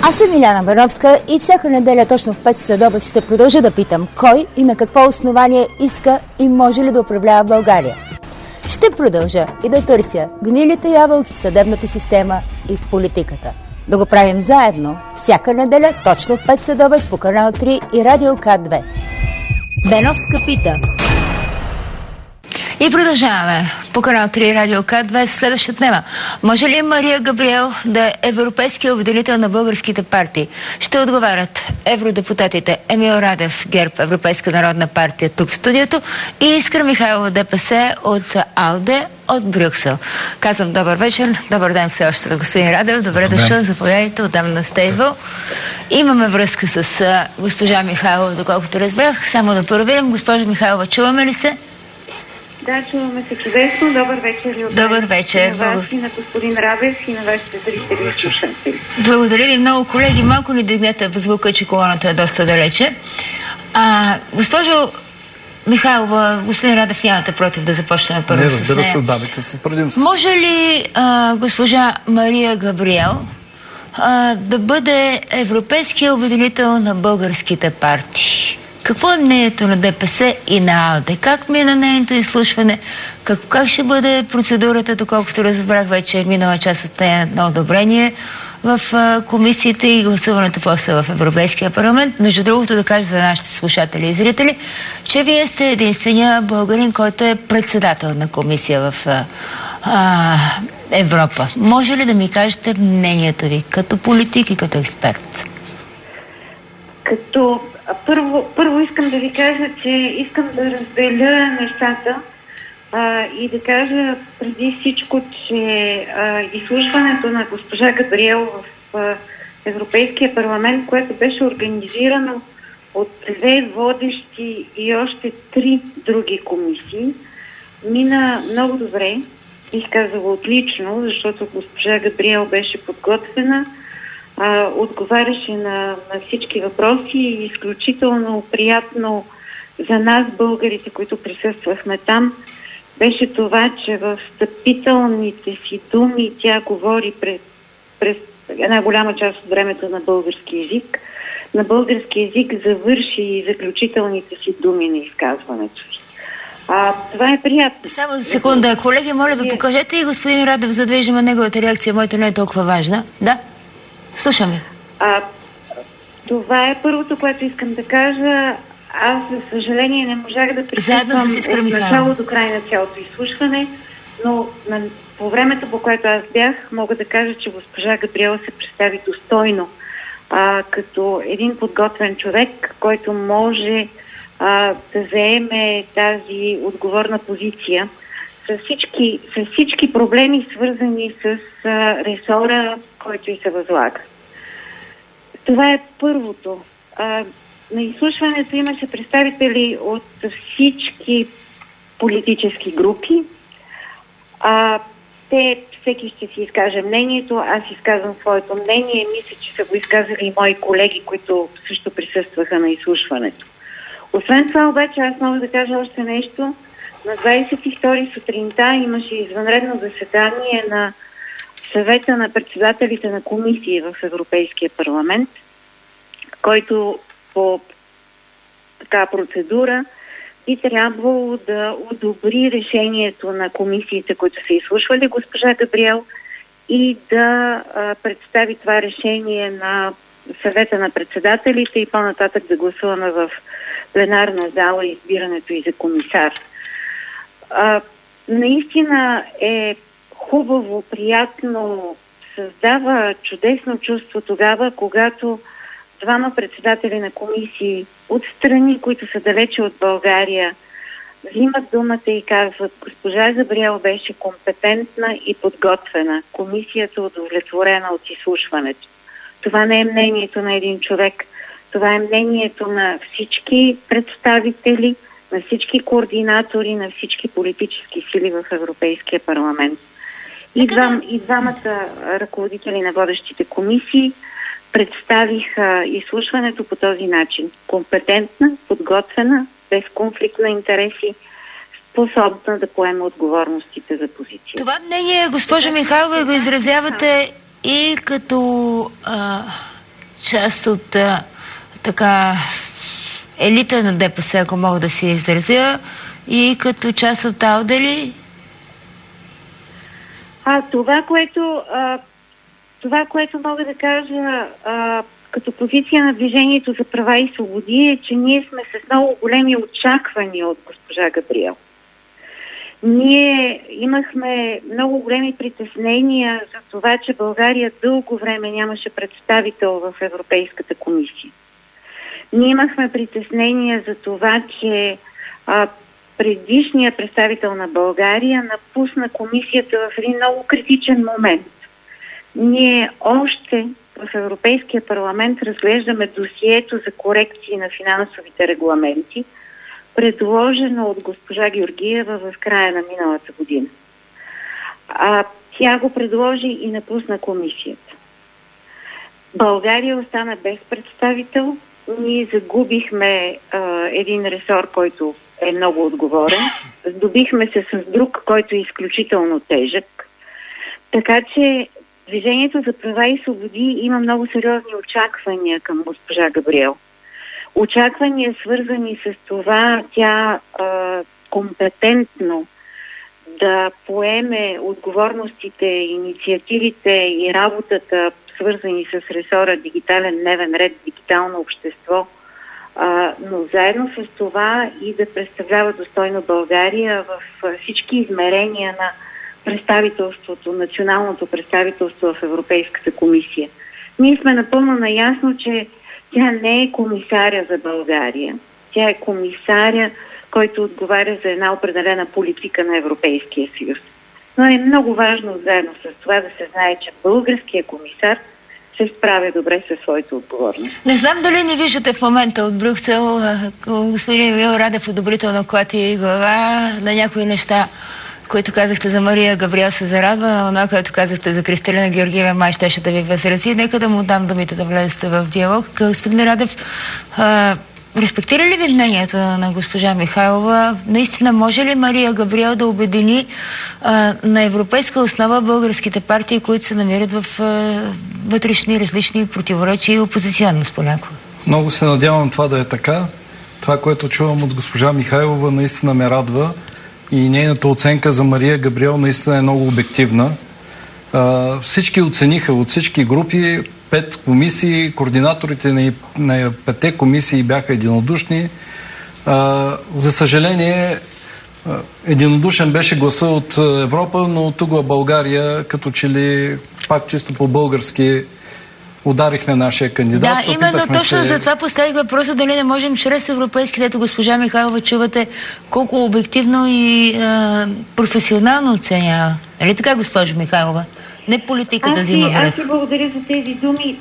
Аз съм Иляна Бановска и всяка неделя точно в 5 следобед ще продължа да питам кой и на какво основание иска и може ли да управлява България. Ще продължа и да търся гнилите ябълки в съдебната система и в политиката. Да го правим заедно всяка неделя точно в 5 следобед по канал 3 и Радио К2. Беновска пита. И продължаваме по канал 3 Радио К2 с следващата тема. Може ли Мария Габриел да е европейския обединител на българските партии? Ще отговарят евродепутатите Емил Радев, ГЕРБ, Европейска народна партия тук в студиото и Искра Михайлова, ДПС от АЛДЕ от Брюксел. Казвам добър вечер, добър ден все още, господин Радев. Добре дошъл, заповядайте, отдам на стейбъл. Имаме връзка с госпожа Михайлова, доколкото разбрах. Само да проверим. Госпожа Михайлова, чуваме ли се? Да, чуваме се чудесно. Добър вечер. Добър вечер. На вас и на господин Радев и на вашите зрители и слушатели. Благодаря ви много, колеги. Малко ни дигнете в звука, че колоната е доста далече. Госпожо Михайлова, господин Радев, нямате против да започнем първо с нея. Може ли госпожа Мария Габриел да бъде европейския обединител на българските партии? Какво е мнението на ДПС и на АЛДЕ? Как мина нейното изслушване? Как ще бъде процедурата, доколкото разбрах вече минала част от нея на одобрение в комисиите и гласуването после в Европейския парламент? Между другото да кажа за нашите слушатели и зрители, че вие сте единствения българин, който е председател на комисия в Европа. Може ли да ми кажете мнението ви като политик и като експерт? Първо искам да ви кажа, че искам да разделя нещата и да кажа преди всичко, че изслушването на госпожа Габриел в Европейския парламент, което беше организирано от 2 водещи и още 3 други комисии, мина много добре, бих казала отлично, защото госпожа Габриел беше подготвена, отговаряше на всички въпроси и изключително приятно за нас, българите, които присъствахме там, беше това, че в встъпителните си думи тя говори през една голяма част от времето на български език. На български език завърши и заключителните си думи на изказването. Това е приятно. Само за секунда. Колеги, моля ви, покажете и господин Радев, за да виждаме неговата реакция. Моята не е толкова важна. Да? Слушаме. Това е първото, което искам да кажа. Аз, за съжаление, не можах да присъствам от начало до край на цялото изслушване, но по времето, по което аз бях, мога да кажа, че госпожа Габриела се представи достойно като един подготвен човек, който може да заеме тази отговорна позиция с всички проблеми, свързани с ресора, който и се възлага. Това е първото. На изслушването имаше представители от всички политически групи. Всеки ще си изкаже мнението, аз изказвам своето мнение. Мисля, че са го изказали и мои колеги, които също присъстваха на изслушването. Освен това, обаче, аз мога да кажа още нещо. На 22 сутринта имаше извънредно заседание на съвета на председателите на комисии в Европейския парламент, който по така процедура би трябвало да одобри решението на комисиите, които са изслушвали госпожа Габриел и да представи това решение на съвета на председателите и по-нататък да гласуваме в пленарна зала избирането и за комисар. Наистина е хубаво, приятно, създава чудесно чувство тогава, когато двама председатели на комисии от страни, които са далече от България, взимат думата и казват: госпожа Габриел беше компетентна и подготвена. Комисията е удовлетворена от изслушването. Това не е мнението на един човек. Това е мнението на всички представители, на всички координатори, на всички политически сили в Европейския парламент. И двамата ръководители на водещите комисии представиха изслушването по този начин. Компетентна, подготвена, без конфликт на интереси, способна да поеме отговорностите за позиция. Това мнение, госпожа Михайлова, го изразявате и като част от така елита на ДПС, ако мога да се изразя, и като част от АЛДЕ ли? Това, което мога да кажа като позиция на Движението за права и свободи е, че ние сме с много големи очаквания от госпожа Габриел. Ние имахме много големи притеснения за това, че България дълго време нямаше представител в Европейската комисия. Ние имахме притеснения за това, че предишният представител на България напусна комисията в един много критичен момент. Ние още в Европейския парламент разглеждаме досието за корекции на финансовите регламенти, предложено от госпожа Георгиева в края на миналата година. Тя го предложи и напусна комисията. България остана без представител. Ние загубихме един ресор, който е много отговорен. Здобихме се с друг, който е изключително тежък. Така че Движението за права и свободи има много сериозни очаквания към госпожа Габриел. Очаквания, свързани с това тя компетентно да поеме отговорностите, инициативите и работата, свързани с ресора дигитален дневен ред, дигитално общество, но заедно с това и да представлява достойно България в всички измерения на представителството, националното представителство в Европейската комисия. Ние сме напълно наясно, че тя не е комисаря за България. Тя е комисаря, който отговаря за една определена политика на Европейския съюз. Но е много важно заедно с това да се знае, че българският комисар се справя добре със своите отговорности. Не знам дали не виждате в момента от Брюксел господин Емил Радев одобрително клати глава на някои неща, които казахте за Мария Габриел се зарадва, но което казахте за Кристалина Георгиева май щеше да ви възрази. Нека да му дам думите да влезете в диалог. Господин Радев, респектира ли ви мнението на госпожа Михайлова? Наистина може ли Мария Габриел да обедини на европейска основа българските партии, които се намират в вътрешни различни противоречия и опозиционност понякога? Много се надявам това да е така. Това, което чувам от госпожа Михайлова, наистина ме радва. И нейната оценка за Мария Габриел наистина е много обективна. Всички оцениха от всички групи, 5 комисии, координаторите на 5 комисии бяха единодушни. За съжаление, единодушен беше гласа от Европа, но тук в България, като че ли пак чисто по-български ударихме нашия кандидат. Да, именно точно за това поставих въпроса дали не можем чрез европейските. Ето госпожа Михайлова, чувате колко обективно и професионално оценява. Нали така, госпожо Михайлова? Не политика да взима връх. Аз ви благодаря за тези думи.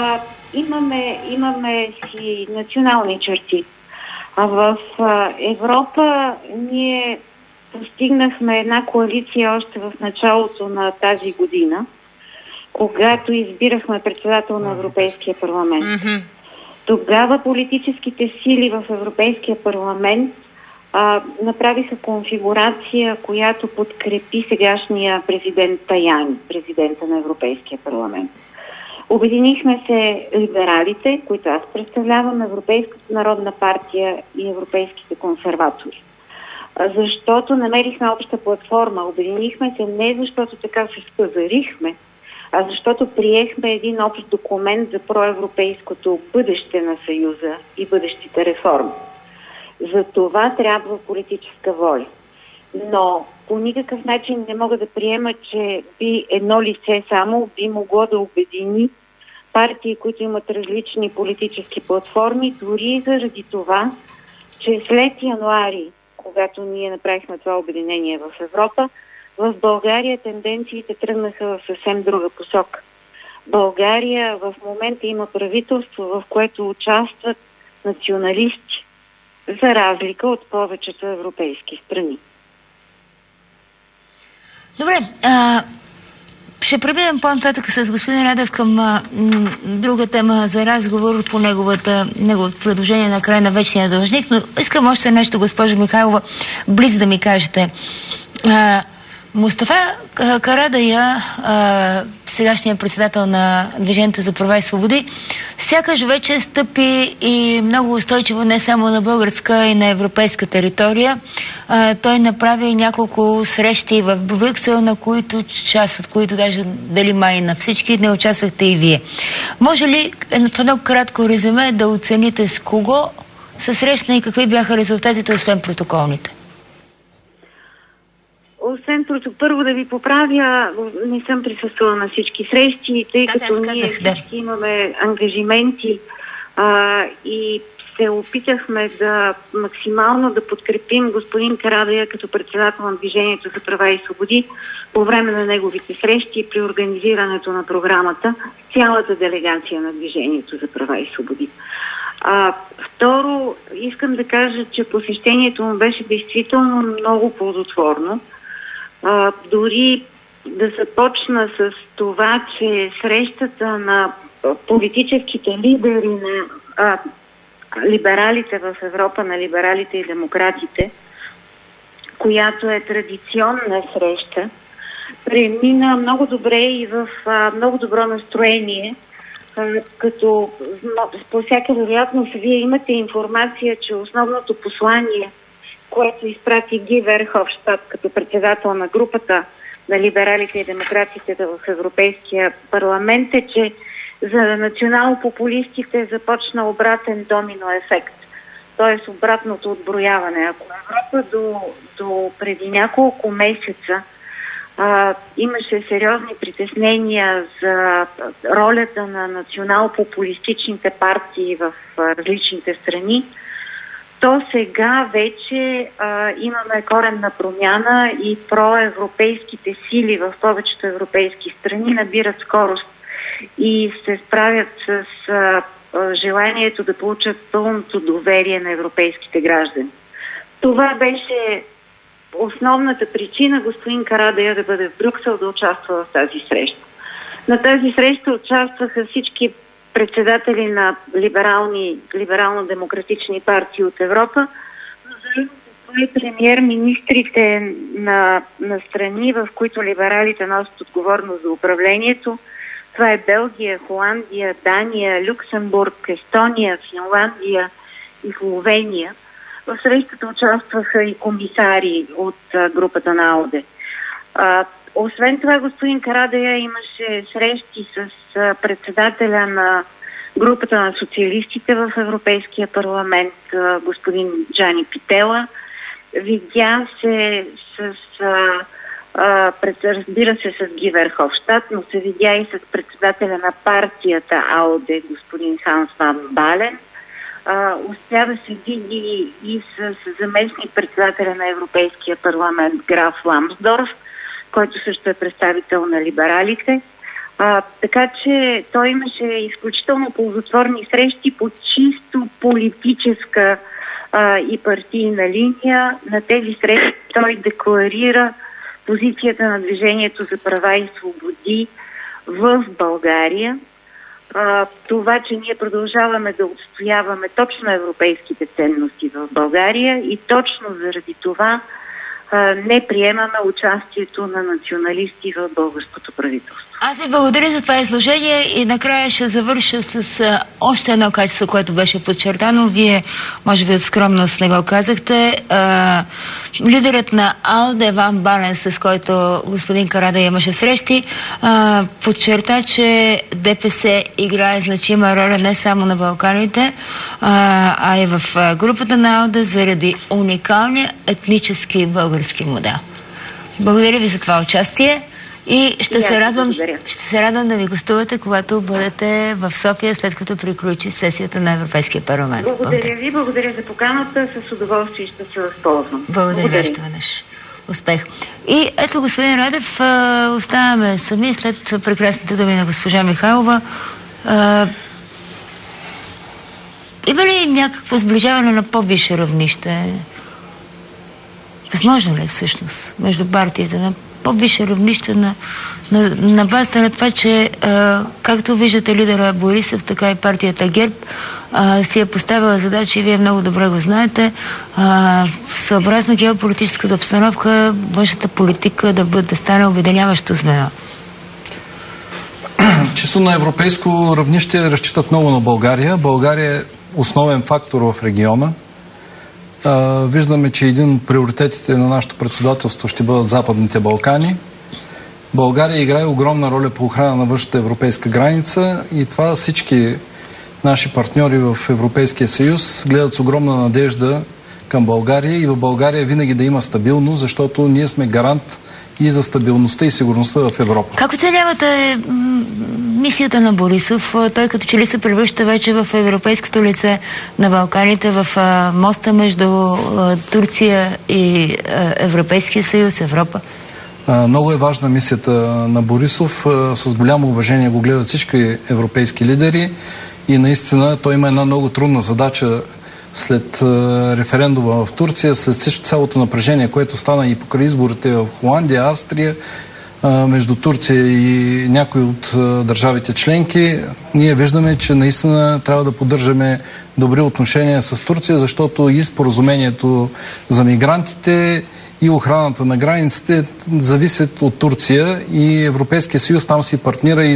Имаме си национални черти. В Европа ние постигнахме една коалиция още в началото на тази година, когато избирахме председател на Европейския парламент. Тогава политическите сили в Европейския парламент направиха конфигурация, която подкрепи сегашния президент Таяни, президента на Европейския парламент. Обединихме се либералите, които аз представлявам, Европейската народна партия и европейските консерватори. Защото намерихме обща платформа. Обединихме се не защото така се спазарихме, а защото приехме един общ документ за проевропейското бъдеще на Съюза и бъдещите реформи. За това трябва политическа воля. Но по никакъв начин не мога да приема, че едно лице само би могло да обедини партии, които имат различни политически платформи, дори заради това, че след януари, когато ние направихме това обединение в Европа, в България тенденциите тръгнаха в съвсем друга посока. България в момента има правителство, в което участват националисти, за разлика от повечето европейски страни. Добре, ще преминем по-нататък с господин Радев към друга тема за разговор по неговото предложение на край на вечния дължник, но искам още нещо, госпожо Михайлова, близо да ми кажете. Мустафа Карадайъ, сегашният председател на Движението за права и свободи, сякаш вече стъпи и много устойчиво не само на българска и на европейска територия. Той направи няколко срещи в Брюксел, на които част от които даже дали май на всички не участвахте и вие. Може ли в едно кратко резюме да оцените с кого се срещна и какви бяха резултатите, освен протоколните? Освен първо да ви поправя, не съм присъствала на всички срещи, тъй като ние всички имаме ангажименти и се опитахме да максимално да подкрепим господин Карадайъ като председател на Движението за права и свободи по време на неговите срещи при организирането на програмата, цялата делегация на Движението за права и свободи. Второ, искам да кажа, че посещението му беше действително много плодотворно. Дори да започна с това, че срещата на политическите лидери на либералите в Европа, на либералите и демократите, която е традиционна среща, премина много добре и в много добро настроение, като по всяка вероятност вие имате информация, че основното послание, което изпрати Ги Верховщад като председател на групата на либералите и демократите в Европейския парламент, е, че за национал-популистите започна обратен домино ефект, т.е. обратното отброяване. Ако Европа до преди няколко месеца имаше сериозни притеснения за ролята на национал-популистичните партии в различните страни, то сега вече имаме коренна промяна и проевропейските сили в повечето европейски страни набират скорост и се справят с желанието да получат пълното доверие на европейските граждани. Това беше основната причина господин Карадайъ да бъде в Брюксел, да участва в тази среща. На тази среща участваха всички председатели на либерално-демократични партии от Европа, но заедно с това и премиер-министрите на страни, в които либералите носят отговорност за управлението. Това е Белгия, Холандия, Дания, Люксембург, Естония, Финландия и Словения. В срещата участваха и комисари от групата на АЛДЕ. Освен това, господин Карадайъ имаше срещи с председателя на групата на социалистите в Европейския парламент, господин Джани Питела. Видя се разбира се с Ги Верховщад, но се видя и с председателя на партията АЛДЕ, господин Ханс ван Бален. Успя да се види и с заместник председателя на Европейския парламент граф Ламсдорф, който също е представител на либералите. Така че той имаше изключително ползотворни срещи по чисто политическа и партийна линия. На тези срещи той декларира позицията на Движението за права и свободи в България. Това, че ние продължаваме да отстояваме точно европейските ценности в България и точно заради това не приемаме участието на националисти в българското правителство. Аз ви благодаря за това изложение и накрая ще завърша с още едно качество, което беше подчертано. Вие, може би от скромност не го казахте. Лидерът на АЛДЕ Ван Бален, с който господин Карадайъ имаше срещи, подчерта, че ДПС играе значима роля не само на Балканите, а и в групата на АЛДЕ заради уникалния етнически български модел. Благодаря ви за това участие. И ще се радвам да ви гостувате, когато бъдете в София, след като приключи сесията на Европейския парламент. Благодаря ви, благодаря за поканата, с удоволствие ще се възползвам. Благодаря още веднъж. Успех. И ето, господин Радев, оставаме сами след прекрасните думи на госпожа Михайлова. Има ли някакво сближаване на по-висше равнище? Възможно ли е всъщност между партиите на по-висше равнище на базата на това, че както виждате лидера Борисов, така и партията ГЕРБ си е поставила задача и вие много добре го знаете, съобразно геополитическата обстановка, външната политика да стане обединяващо звено? Чисто на европейско равнище разчитат много на България. България е основен фактор в региона. Виждаме, че един от приоритетите на нашето председателство ще бъдат Западните Балкани. България играе огромна роля по охрана на външната европейска граница и това всички наши партньори в Европейския съюз гледат с огромна надежда към България и в България винаги да има стабилност, защото ние сме гарант и за стабилността и сигурността в Европа. Как оценявате мисията на Борисов? Той като че ли се превръща вече в европейското лице на Балканите, в моста между Турция и Европейския съюз, Европа? Много е важна мисията на Борисов. С голямо уважение го гледат всички европейски лидери и наистина той има една много трудна задача след референдума в Турция, след цялото напрежение, което стана и покрай изборите в Холандия, Австрия, между Турция и някои от държавите членки, ние виждаме, че наистина трябва да поддържаме добри отношения с Турция, защото и споразумението за мигрантите и охраната на границите зависят от Турция и Европейския съюз там си партнира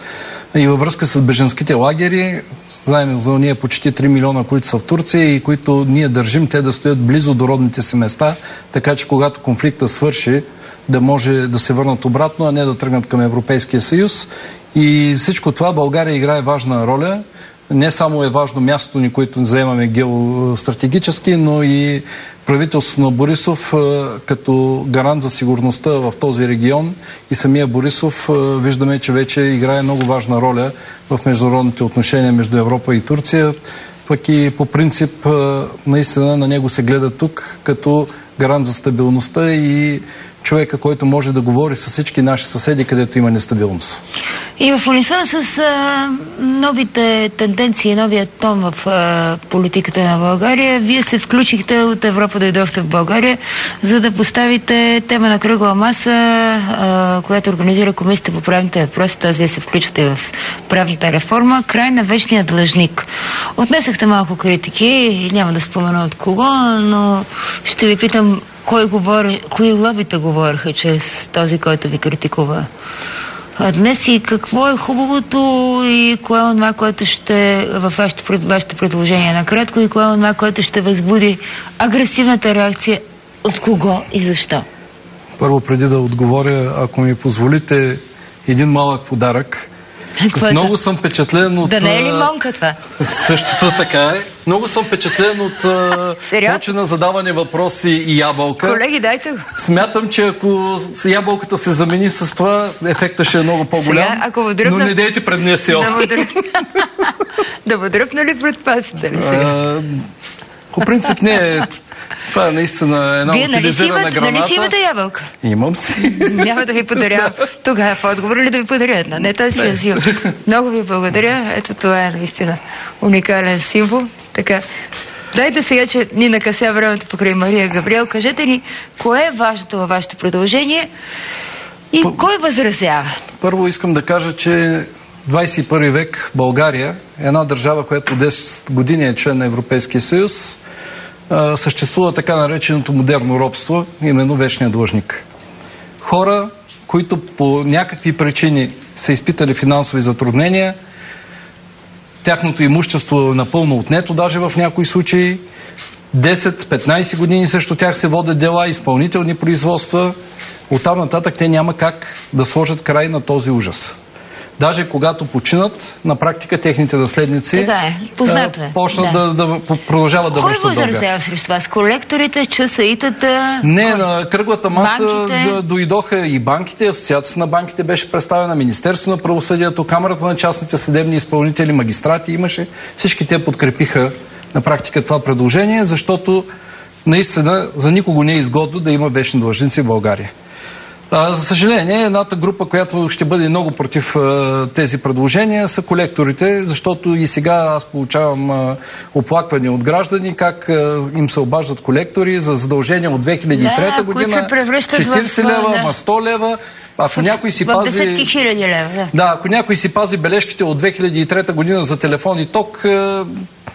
и във връзка с бежанските лагери. Знаем за ние почти 3 милиона, които са в Турция и които ние държим те да стоят близо до родните си места, така че когато конфликта свърши, да може да се върнат обратно, а не да тръгнат към Европейския съюз. И всичко това България играе важна роля. Не само е важно мястото ни, което заемаме геостратегически, но и правителството на Борисов като гарант за сигурността в този регион и самия Борисов виждаме, че вече играе много важна роля в международните отношения между Европа и Турция. Пък и по принцип наистина на него се гледа тук като гарант за стабилността и човека, който може да говори с всички наши съседи, където има нестабилност. И в унисон с новите тенденции, новия тон в политиката на България, вие се включихте от Европа, дойдохте в България, за да поставите тема на кръгла маса, която организира Комисията по правните въпроси, т.е. вие се включвате в правната реформа, край на вечния длъжник. Отнесахте малко критики, няма да спомена от кого, но ще ви питам кои лобита говориха чрез този, който ви критикува днес и какво е хубавото и кое е това, което ще във вашето предложение накратко и кое е това, което ще възбуди агресивната реакция от кого и защо? Първо, преди да отговоря, ако ми позволите един малък подарък. Много съм впечатлен от... Да не е лимонка това? Същото така е. Много съм впечатлен от начина на задаване въпроси и ябълка. Колеги, дайте го. Смятам, че ако ябълката се замени с това, ефектът ще е много по-голям. Сега, но не дейте пред нея си. Да въдръпна ли предпасите ли сега? По принцип не е... Това е наистина една утилизирана граната. Нали си имате ябълка? Имам си. Няма да ви подаря. Тогава в отговор ли да ви подаря една? Не, тази си я взимам. Много ви благодаря. Ето това е наистина уникален символ. Така. Дайте сега, че ни накъся времето покрай Мария Габриел. Кажете ни, кое е важното във вашето предложение и кой възразява? Първо искам да кажа, че 21 век България е една държава, която 10 години е член на Европейския съюз. Съществува така нареченото модерно робство, именно вечния длъжник. Хора, които по някакви причини са изпитали финансови затруднения, тяхното имущество е напълно отнето, даже в някои случаи, 10-15 години срещу тях се водят дела, изпълнителни производства, оттам нататък те няма как да сложат край на този ужас. Даже когато починат, на практика техните наследници почнат да продължават да връщат дълга. Кой възразява срещу вас? Колекторите, ЧСИ-тата? Не, на кръглата маса дойдоха и банките, Асоциацията на банките беше представена, Министерство на правосъдието, Камарата на частните съдебни изпълнители, магистрати имаше. Всички те подкрепиха на практика това предложение, защото наистина за никого не е изгодно да има вечни длъжници в България. За съжаление, едната група, която ще бъде много против тези предложения, са колекторите, защото и сега аз получавам оплаквания от граждани, как им се обаждат колектори за задължения от 2003 година, 40 лева, ама 100 лева. Ако някой си пази... десетки хиляди лева, да, ако някой си пази бележките от 2003 година за телефон и ток,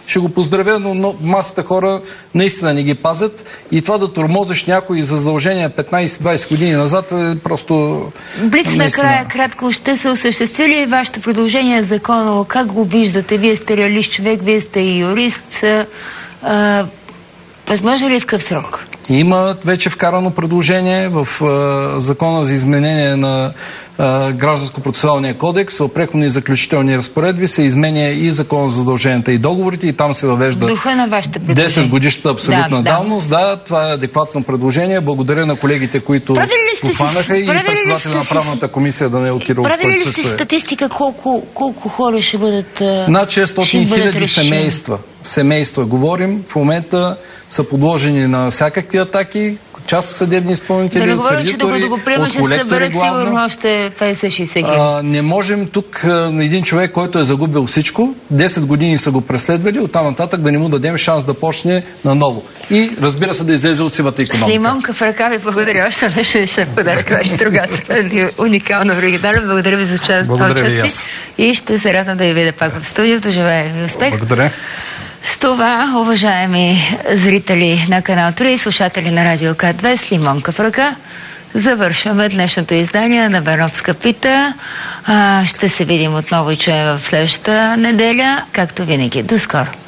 ще го поздравя, но масата хора наистина не ги пазят и това да тормозиш някой за задължения 15-20 години назад е просто... Блиц накрая, кратко, ще се осъществи ли вашето предложение законово? Как го виждате? Вие сте реалист човек, вие сте и юрист. Възможно ли в какъв срок? Има вече вкарано предложение в закона за изменение на Гражданско-процесуалния кодекс. В преходни и заключителни разпоредби се изменя и закона за задълженията и договорите и там се въвежда 10 годишната абсолютна давност. Да, това е адекватно предложение. Благодаря на колегите, които попанаха и председателя на правната комисия Данаил Кирилов. Правили ли сте статистика колко хора ще бъдат над 600 000 семейства говорим. В момента са подложени на всякакви атаки, част съдебни изпълнители, да не говорим, че да го приемат, че се съберат сигурно още 50-60 хиляди. Не можем тук един човек, който е загубил всичко, 10 години са го преследвали, оттам нататък да не му дадем шанс да почне наново. И разбира се да излезе от сивата икономика. Лимонка в ръка ви благодаря. Още нещо ще подарък ваши другата. Уникално оригинално. Благодаря ви за участие. И ще се радвам да ви видя пак в студиото. Желая ви успех. Благодаря. С това, уважаеми зрители на канал 3 и слушатели на Радио К2 с Лимонка в ръка, завършваме днешното издание на Беновска пита. Ще се видим отново и чуем в следващата неделя, както винаги. До скоро!